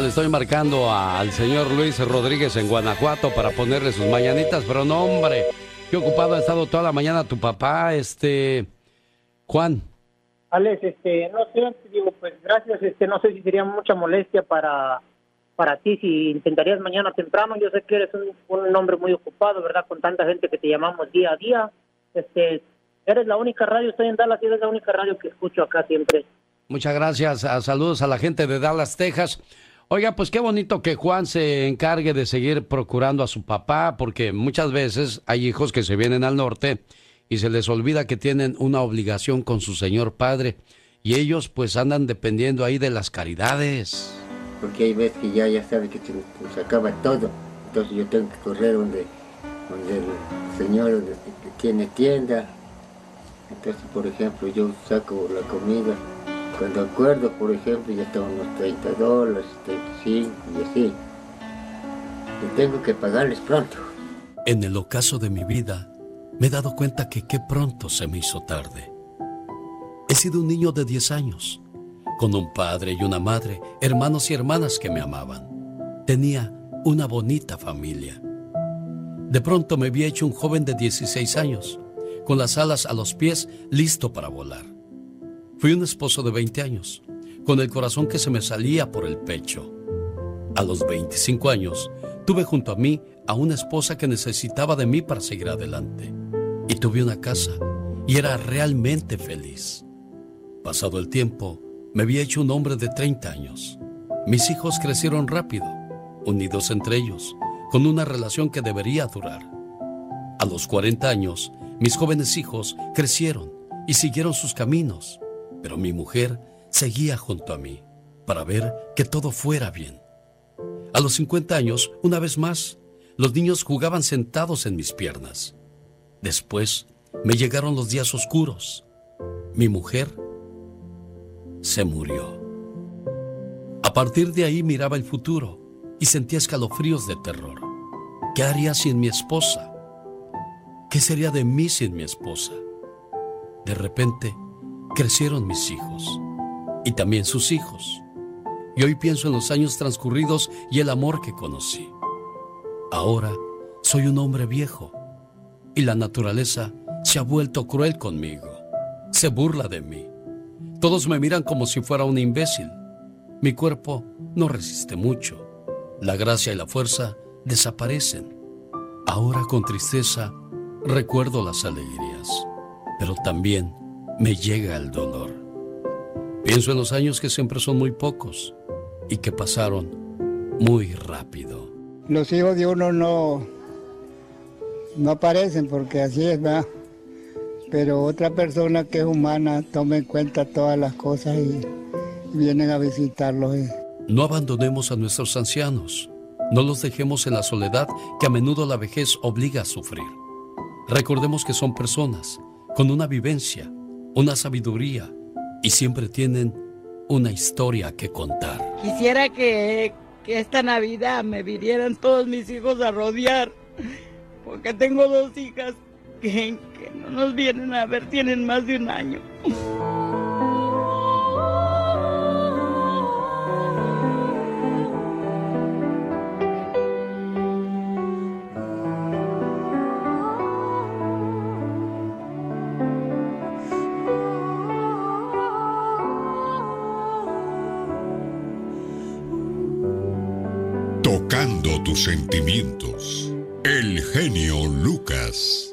le estoy marcando al señor Luis Rodríguez en Guanajuato para ponerle sus mañanitas, pero no, hombre, qué ocupado ha estado toda la mañana tu papá, Juan. Alex, no sé, digo, pues gracias, no sé si sería mucha molestia para ti si intentarías mañana temprano. Yo sé que eres un hombre muy ocupado, ¿verdad? Con tanta gente que te llamamos día a día. Eres la única radio, estoy en Dallas y eres la única radio que escucho acá siempre. Muchas gracias, saludos a la gente de Dallas, Texas. Oiga, pues qué bonito que Juan se encargue de seguir procurando a su papá, porque muchas veces hay hijos que se vienen al norte y se les olvida que tienen una obligación con su señor padre, y ellos pues andan dependiendo ahí de las caridades. Porque hay veces que ya sabe que se acaba todo, entonces yo tengo que correr donde el señor que tiene tienda. Entonces, por ejemplo, yo saco la comida. Cuando acuerdo, por ejemplo, ya están unos $30, 35 y así. Y tengo que pagarles pronto. En el ocaso de mi vida, me he dado cuenta que qué pronto se me hizo tarde. He sido un niño de 10 años, con un padre y una madre, hermanos y hermanas que me amaban. Tenía una bonita familia. De pronto me había hecho un joven de 16 años, con las alas a los pies, listo para volar. Fui un esposo de 20 años, con el corazón que se me salía por el pecho. A los 25 años, tuve junto a mí a una esposa que necesitaba de mí para seguir adelante. Y tuve una casa, y era realmente feliz. Pasado el tiempo, me había hecho un hombre de 30 años. Mis hijos crecieron rápido, unidos entre ellos, con una relación que debería durar. A los 40 años, mis jóvenes hijos crecieron y siguieron sus caminos. Pero mi mujer seguía junto a mí para ver que todo fuera bien. A los 50 años, una vez más, los niños jugaban sentados en mis piernas. Después me llegaron los días oscuros. Mi mujer se murió. A partir de ahí miraba el futuro y sentía escalofríos de terror. ¿Qué haría sin mi esposa? ¿Qué sería de mí sin mi esposa? De repente, crecieron mis hijos y también sus hijos. Y hoy pienso en los años transcurridos y el amor que conocí. Ahora soy un hombre viejo y la naturaleza se ha vuelto cruel conmigo. Se burla de mí. Todos me miran como si fuera un imbécil. Mi cuerpo no resiste mucho. La gracia y la fuerza desaparecen. Ahora con tristeza recuerdo las alegrías, pero también me llega el dolor. Pienso en los años que siempre son muy pocos y que pasaron muy rápido. Los hijos de uno no aparecen porque así es, ¿verdad? Pero otra persona que es humana toma en cuenta todas las cosas y vienen a visitarlos. No abandonemos a nuestros ancianos. No los dejemos en la soledad que a menudo la vejez obliga a sufrir. Recordemos que son personas con una vivencia, una sabiduría y siempre tienen una historia que contar. Quisiera que esta Navidad me vinieran todos mis hijos a rodear, porque tengo 2 hijas que no nos vienen a ver, tienen más de 1 año. Tocando tus sentimientos, el genio Lucas.